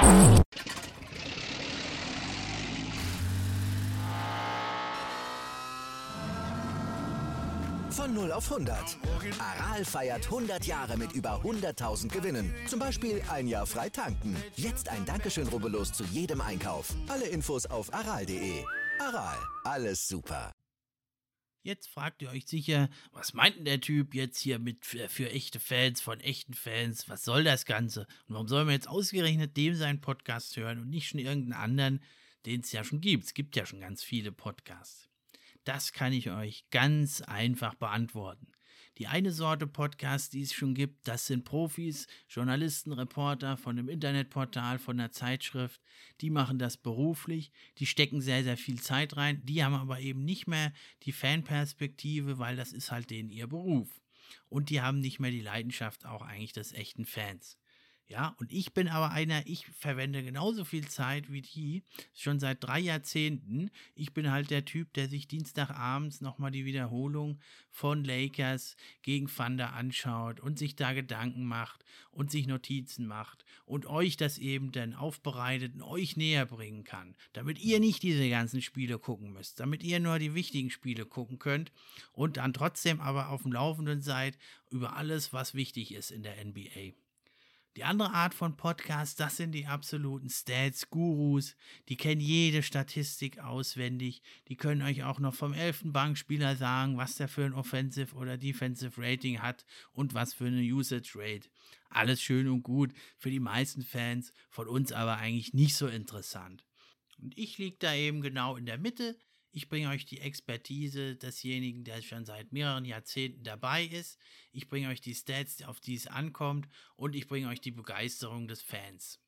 Von 0 auf 100. Aral feiert 100 Jahre mit über 100.000 Gewinnen. Zum Beispiel ein Jahr frei tanken. Jetzt ein Dankeschön, rubbellos zu jedem Einkauf. Alle Infos auf aral.de. Aral, alles super. Jetzt fragt ihr euch sicher, was meint denn der Typ jetzt hier mit für echte Fans, von echten Fans? Was soll das Ganze? Und warum soll man jetzt ausgerechnet dem seinen Podcast hören und nicht schon irgendeinen anderen, den es ja schon gibt? Es gibt ja schon ganz viele Podcasts. Das kann ich euch ganz einfach beantworten. Die eine Sorte Podcast, die es schon gibt, das sind Profis, Journalisten, Reporter von einem Internetportal, von einer Zeitschrift. Die machen das beruflich, die stecken sehr, sehr viel Zeit rein. Die haben aber eben nicht mehr die Fanperspektive, weil das ist halt denen ihr Beruf. Und die haben nicht mehr die Leidenschaft auch eigentlich des echten Fans. Ja, und ich bin aber einer, ich verwende genauso viel Zeit wie die, schon seit 3 Jahrzehnten. Ich bin halt der Typ, der sich Dienstagabends nochmal die Wiederholung von Lakers gegen Thunder anschaut und sich da Gedanken macht und sich Notizen macht und euch das eben dann aufbereitet und euch näher bringen kann, damit ihr nicht diese ganzen Spiele gucken müsst, damit ihr nur die wichtigen Spiele gucken könnt und dann trotzdem aber auf dem Laufenden seid über alles, was wichtig ist in der NBA. Die andere Art von Podcast, das sind die absoluten Stats-Gurus. Die kennen jede Statistik auswendig. Die können euch auch noch vom 11. Bankspieler sagen, was der für ein Offensive oder Defensive Rating hat und was für eine Usage Rate. Alles schön und gut, für die meisten Fans, von uns aber eigentlich nicht so interessant. Und ich liege da eben genau in der Mitte. Ich bringe euch die Expertise desjenigen, der schon seit mehreren Jahrzehnten dabei ist. Ich bringe euch die Stats, auf die es ankommt. Und ich bringe euch die Begeisterung des Fans.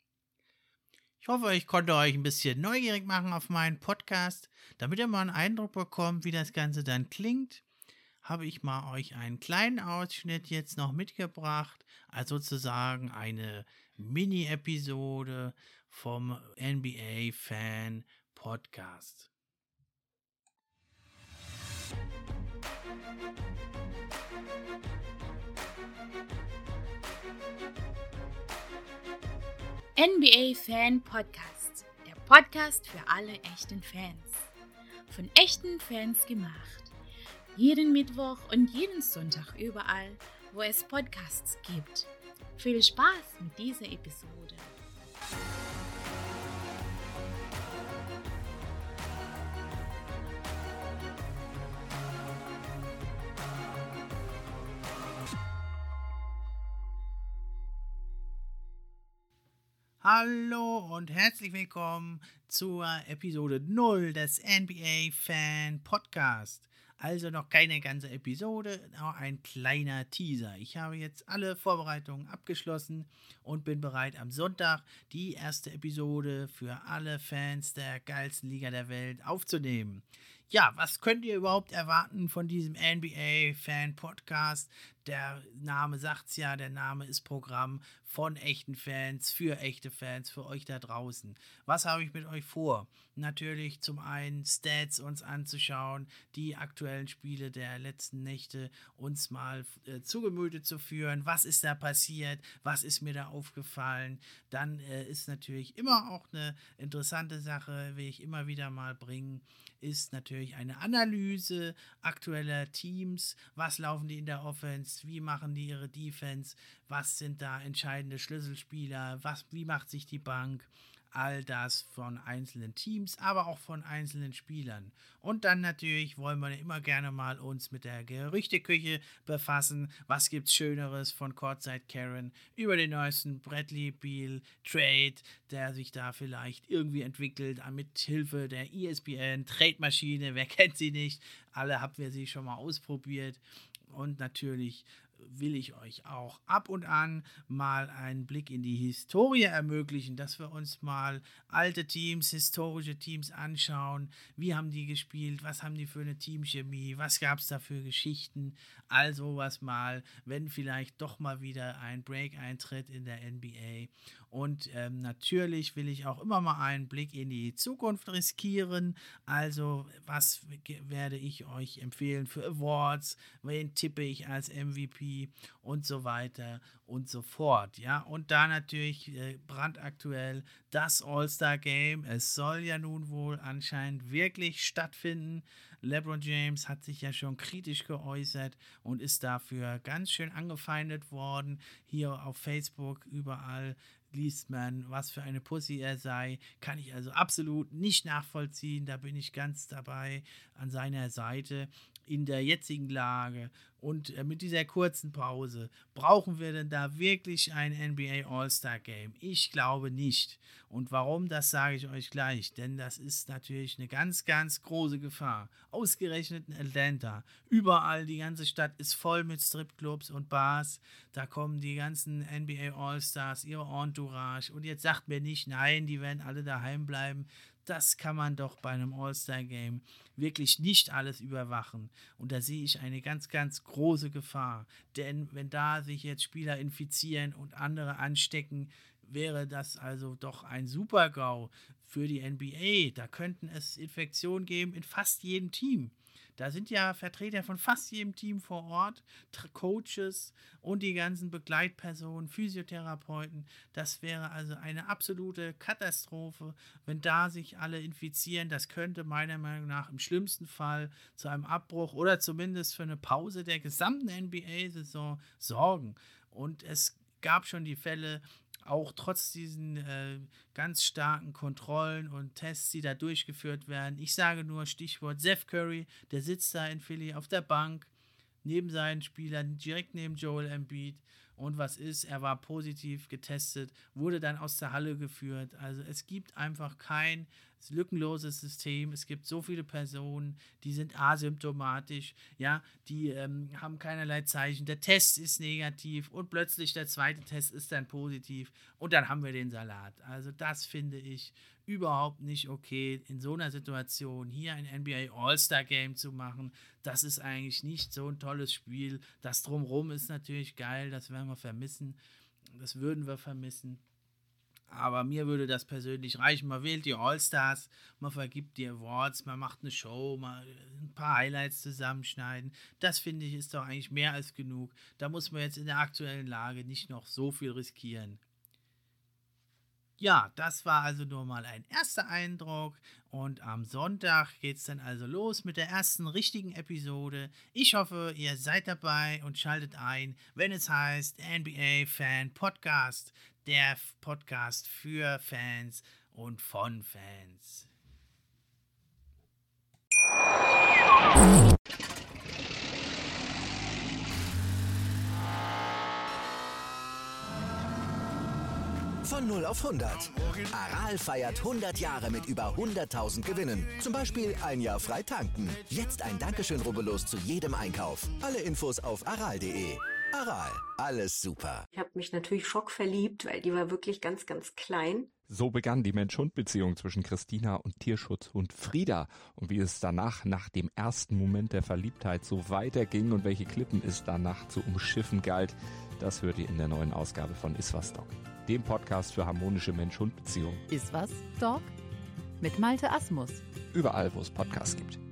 Ich hoffe, ich konnte euch ein bisschen neugierig machen auf meinen Podcast. Damit ihr mal einen Eindruck bekommt, wie das Ganze dann klingt, habe ich mal euch einen kleinen Ausschnitt jetzt noch mitgebracht. Also sozusagen eine Mini-Episode vom NBA-Fan-Podcast. NBA Fan Podcast, der Podcast für alle echten Fans. Von echten Fans gemacht. Jeden Mittwoch und jeden Sonntag überall, wo es Podcasts gibt. Viel Spaß mit dieser Episode. Hallo und herzlich willkommen zur Episode 0 des NBA Fan Podcast. Also noch keine ganze Episode, nur ein kleiner Teaser. Ich habe jetzt alle Vorbereitungen abgeschlossen und bin bereit, am Sonntag die erste Episode für alle Fans der geilsten Liga der Welt aufzunehmen. Ja, was könnt ihr überhaupt erwarten von diesem NBA-Fan-Podcast? Der Name sagt's ja, der Name ist Programm von echten Fans, für echte Fans, für euch da draußen. Was habe ich mit euch vor? Natürlich zum einen Stats uns anzuschauen, die aktuellen Spiele der letzten Nächte uns mal zu Gemüte zu führen. Was ist da passiert? Was ist mir da aufgefallen? Dann ist natürlich immer auch eine interessante Sache, will ich immer wieder mal bringen, ist natürlich eine Analyse aktueller Teams. Was laufen die in der Offense? Wie machen die ihre Defense? Was sind da entscheidende Schlüsselspieler? Wie macht sich die Bank? All das von einzelnen Teams, aber auch von einzelnen Spielern. Und dann natürlich wollen wir immer gerne mal uns mit der Gerüchteküche befassen. Was gibt's Schöneres von Courtside Karen über den neuesten Bradley Beal Trade, der sich da vielleicht irgendwie entwickelt, mit Hilfe der ESPN Trade-Maschine. Wer kennt sie nicht? Alle haben wir sie schon mal ausprobiert. Und natürlich will ich euch auch ab und an mal einen Blick in die Historie ermöglichen, dass wir uns mal alte Teams, historische Teams anschauen. Wie haben die gespielt? Was haben die für eine Teamchemie? Was gab es da für Geschichten? Also was mal, wenn vielleicht doch mal wieder ein Break eintritt in der NBA. Und natürlich will ich auch immer mal einen Blick in die Zukunft riskieren. Also was werde ich euch empfehlen für Awards, wen tippe ich als MVP und so weiter und so fort. Ja, und da natürlich brandaktuell das All-Star-Game. Es soll ja nun wohl anscheinend wirklich stattfinden. LeBron James hat sich ja schon kritisch geäußert und ist dafür ganz schön angefeindet worden. Hier auf Facebook, überall liest man, was für eine Pussy er sei. Kann ich also absolut nicht nachvollziehen. Da bin ich ganz dabei an seiner Seite in der jetzigen Lage. Und mit dieser kurzen Pause, brauchen wir denn da wirklich ein NBA All-Star Game? Ich glaube nicht. Und warum, das sage ich euch gleich. Denn das ist natürlich eine ganz, ganz große Gefahr. Ausgerechnet in Atlanta. Überall, die ganze Stadt ist voll mit Stripclubs und Bars. Da kommen die ganzen NBA All-Stars, ihre Entourage. Und jetzt sagt mir nicht, nein, die werden alle daheim bleiben. Das kann man doch bei einem All-Star-Game wirklich nicht alles überwachen. Und da sehe ich eine ganz, ganz große Gefahr. Denn wenn da sich jetzt Spieler infizieren und andere anstecken, wäre das also doch ein Super-GAU für die NBA. Da könnten es Infektionen geben in fast jedem Team. Da sind ja Vertreter von fast jedem Team vor Ort, Coaches und die ganzen Begleitpersonen, Physiotherapeuten. Das wäre also eine absolute Katastrophe, wenn da sich alle infizieren. Das könnte meiner Meinung nach im schlimmsten Fall zu einem Abbruch oder zumindest für eine Pause der gesamten NBA-Saison sorgen. Und es gab schon die Fälle, auch trotz diesen ganz starken Kontrollen und Tests, die da durchgeführt werden. Ich sage nur Stichwort Steph Curry, der sitzt da in Philly auf der Bank, neben seinen Spielern, direkt neben Joel Embiid. Und was ist? Er war positiv getestet, wurde dann aus der Halle geführt. Also es gibt einfach kein lückenloses System. Es gibt so viele Personen, die sind asymptomatisch, ja, die haben keinerlei Zeichen. Der Test ist negativ und plötzlich der zweite Test ist dann positiv und dann haben wir den Salat. Also das finde ich überhaupt nicht okay, in so einer Situation hier ein NBA All-Star-Game zu machen. Das ist eigentlich nicht so ein tolles Spiel. Das Drumherum ist natürlich geil, das werden wir vermissen. Das würden wir vermissen. Aber mir würde das persönlich reichen. Man wählt die All-Stars, man vergibt die Awards, man macht eine Show, mal ein paar Highlights zusammenschneiden. Das finde ich ist doch eigentlich mehr als genug. Da muss man jetzt in der aktuellen Lage nicht noch so viel riskieren. Ja, das war also nur mal ein erster Eindruck und am Sonntag geht es dann also los mit der ersten richtigen Episode. Ich hoffe, ihr seid dabei und schaltet ein, wenn es heißt NBA Fan Podcast, der Podcast für Fans und von Fans. Von 0 auf 100. Aral feiert 100 Jahre mit über 100.000 Gewinnen. Zum Beispiel ein Jahr frei tanken. Jetzt ein Dankeschön, rubbellos zu jedem Einkauf. Alle Infos auf aral.de. Aral, alles super. Ich habe mich natürlich schockverliebt, weil die war wirklich ganz, ganz klein. So begann die Mensch-Hund-Beziehung zwischen Christina und Tierschutzhund Frieda. Und wie es danach, nach dem ersten Moment der Verliebtheit, so weiterging und welche Klippen es danach zu umschiffen galt, das hört ihr in der neuen Ausgabe von Iswas Dog, dem Podcast für harmonische Mensch-Hund-Beziehungen. Iswas Dog? Mit Malte Asmus. Überall, wo es Podcasts gibt.